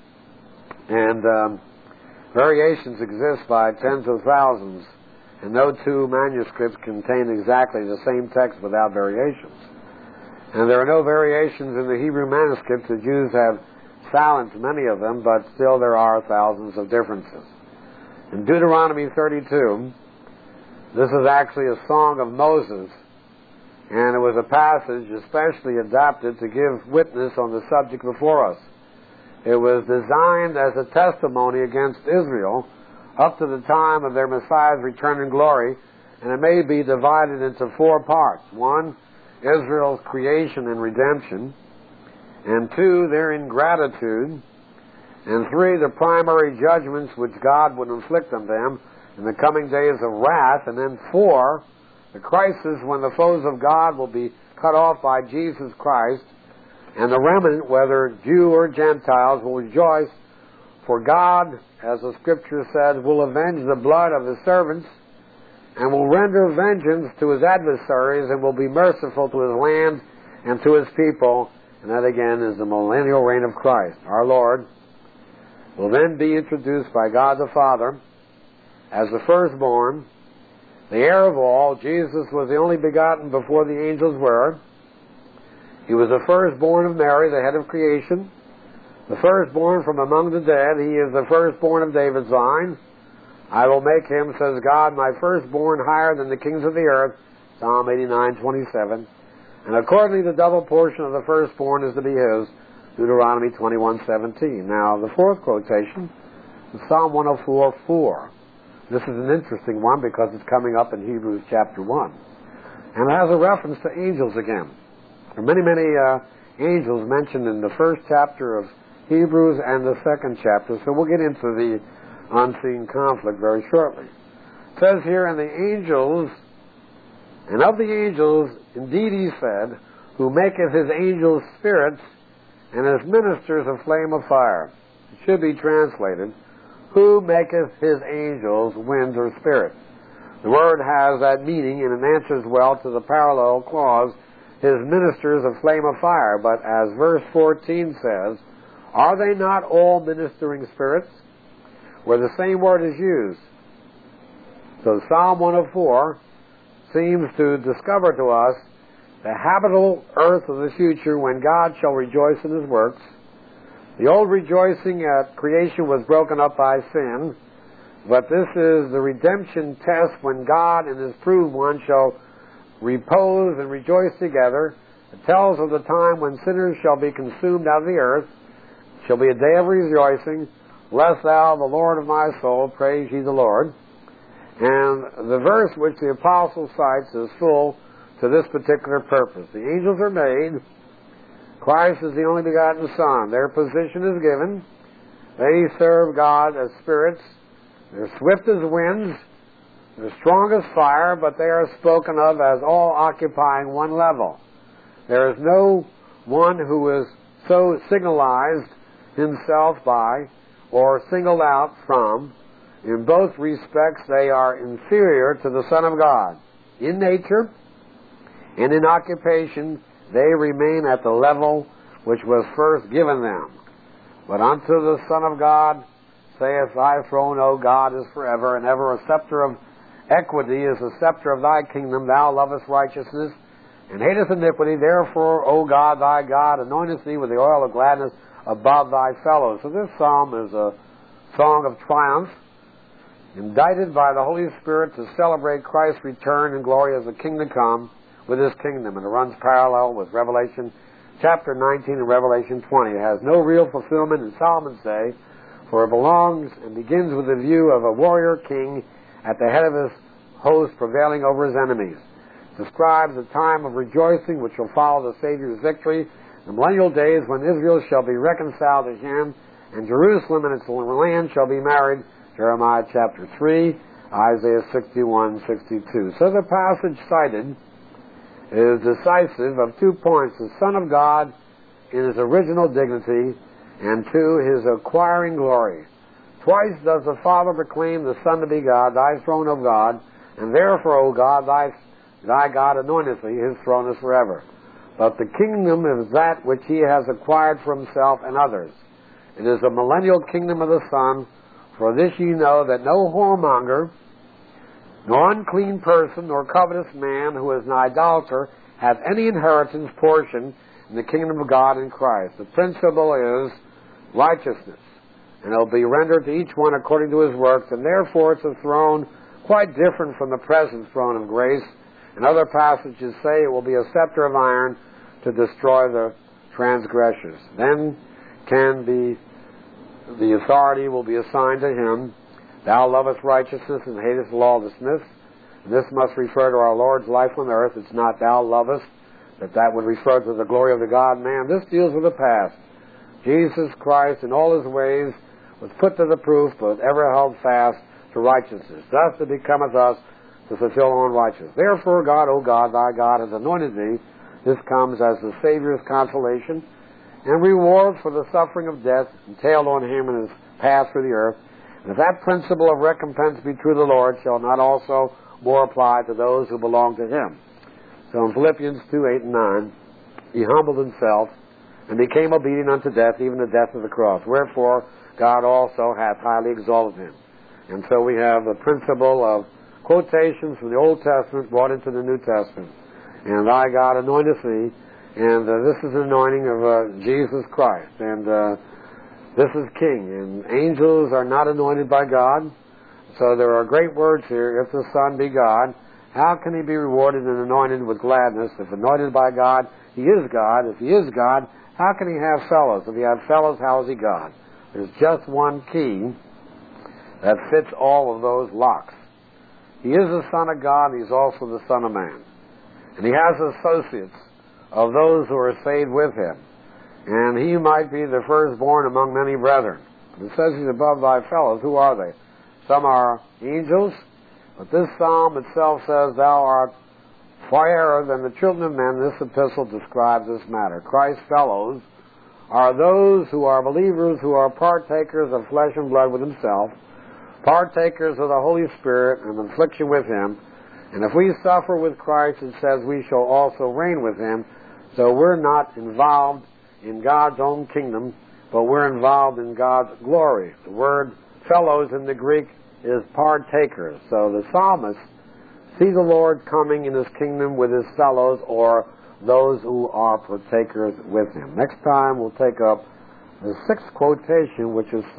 Speaker 1: And um, variations exist by tens of thousands, and no two manuscripts contain exactly the same text without variations. And there are no variations in the Hebrew manuscripts. The Jews have silenced many of them, but still there are thousands of differences. In Deuteronomy thirty-two, this is actually a song of Moses, and it was a passage especially adapted to give witness on the subject before us. It was designed as a testimony against Israel up to the time of their Messiah's return in glory, and it may be divided into four parts. One, Israel's creation and redemption, and two, their ingratitude, and three, the primary judgments which God would inflict on them in the coming days of wrath, and then four, the crisis when the foes of God will be cut off by Jesus Christ, and the remnant, whether Jew or Gentiles, will rejoice, for God, as the Scripture says, will avenge the blood of His servants, and will render vengeance to His adversaries, and will be merciful to His land and to His people. And that again is the millennial reign of Christ. Our Lord will then be introduced by God the Father as the firstborn, the heir of all. Jesus was the only begotten before the angels were. He was the firstborn of Mary, the head of creation, the firstborn from among the dead. He is the firstborn of David's line. I will make him, says God, my firstborn higher than the kings of the earth, Psalm eighty-nine twenty-seven. And accordingly, the double portion of the firstborn is to be his, Deuteronomy twenty-one seventeen. Now, the fourth quotation is Psalm one oh four four. This is an interesting one because it's coming up in Hebrews chapter one. And it has a reference to angels again. There are many, many uh,
Speaker 2: angels mentioned in the first chapter of Hebrews and the second chapter. So we'll get into the unseen conflict very shortly. It says here, and the angels, and of the angels, indeed he said, who maketh his angels spirits, and his ministers a flame of fire. It should be translated, who maketh his angels winds or spirits. The word has that meaning, and it answers well to the parallel clause, his ministers a flame of fire. But as verse fourteen says, are they not all ministering spirits? Where the same word is used. So Psalm one oh four seems to discover to us the habitable earth of the future when God shall rejoice in his works. The old rejoicing at creation was broken up by sin, but this is the redemption test when God and his proved one shall repose and rejoice together. It tells of the time when sinners shall be consumed out of the earth. It shall be a day of rejoicing. Bless thou the Lord of my soul, praise ye the Lord. And the verse which the apostle cites is full to this particular purpose. The angels are made. Christ is the only begotten Son. Their position is given. They serve God as spirits. They're swift as winds. They're strong as fire, but they are spoken of as all occupying one level. There is no one who is so signalized himself by or singled out from. In both respects, they are inferior to the Son of God. In nature and in occupation, they remain at the level which was first given them. But unto the Son of God saith, thy throne, O God, is forever and ever. A scepter of equity is the scepter of thy kingdom. Thou lovest righteousness and hateth iniquity. Therefore, O God, thy God, anointeth thee with the oil of gladness above thy fellows. So this psalm is a song of triumph, indicted by the Holy Spirit to celebrate Christ's return in glory as the king to come with his kingdom. And it runs parallel with Revelation chapter nineteen and Revelation twenty. It has no real fulfillment in Solomon's day, for it belongs and begins with the view of a warrior king at the head of his host prevailing over his enemies. It describes a time of rejoicing which will follow the Savior's victory, the millennial days when Israel shall be reconciled to him, and Jerusalem and its land shall be married, Jeremiah chapter three, Isaiah sixty-one, sixty-two. So the passage cited is decisive of two points: the Son of God in his original dignity, and two, his acquiring glory. Twice does the Father proclaim the Son to be God, thy throne, O God, and therefore, O God, thy, thy God anointeth thee, his throne is forever. But the kingdom is that which he has acquired for himself and others. It is the millennial kingdom of the Son. For this ye know, that no whoremonger, nor unclean person, nor covetous man, who is an idolater, hath any inheritance portion in the kingdom of God in Christ. The principle is righteousness, and it will be rendered to each one according to his works, and therefore it's a throne quite different from the present throne of grace. And other passages say it will be a scepter of iron to destroy the transgressors. Then can be the authority will be assigned to him. Thou lovest righteousness and hatest lawlessness. This must refer to our Lord's life on earth. It's not thou lovest, but that would refer to the glory of the God-man. This deals with the past. Jesus Christ in all his ways was put to the proof, but ever held fast to righteousness. Thus it becometh us to fulfill all righteousness. Therefore, God, O God, thy God, has anointed thee. This comes as the Savior's consolation and reward for the suffering of death entailed on him in his path through the earth. And if that principle of recompense be true, the Lord shall not also more apply to those who belong to him. So in Philippians two, eight and nine, he humbled himself and became obedient unto death, even the death of the cross. Wherefore God also hath highly exalted him. And so we have the principle of quotations from the Old Testament brought into the New Testament. And thy God anointeth thee. And uh, this is the anointing of uh, Jesus Christ. And uh, this is King. And angels are not anointed by God. So there are great words here. If the Son be God, how can he be rewarded and anointed with gladness? If anointed by God, he is God. If he is God, how can he have fellows? If he has fellows, how is he God? There's just one key that fits all of those locks. He is the Son of God, and he's also the Son of Man. And he has associates of those who are saved with him. And he might be the firstborn among many brethren. It says he's above thy fellows. Who are they? Some are angels, but this psalm itself says, thou art fairer than the children of men. This epistle describes this matter. Christ's fellows are those who are believers, who are partakers of flesh and blood with himself, partakers of the Holy Spirit and affliction with him. And if we suffer with Christ, it says we shall also reign with him. So we're not involved in God's own kingdom, but we're involved in God's glory. The word fellows in the Greek is partakers. So the psalmist sees the Lord coming in his kingdom with his fellows, or those who are partakers with him. Next time we'll take up the sixth quotation, which is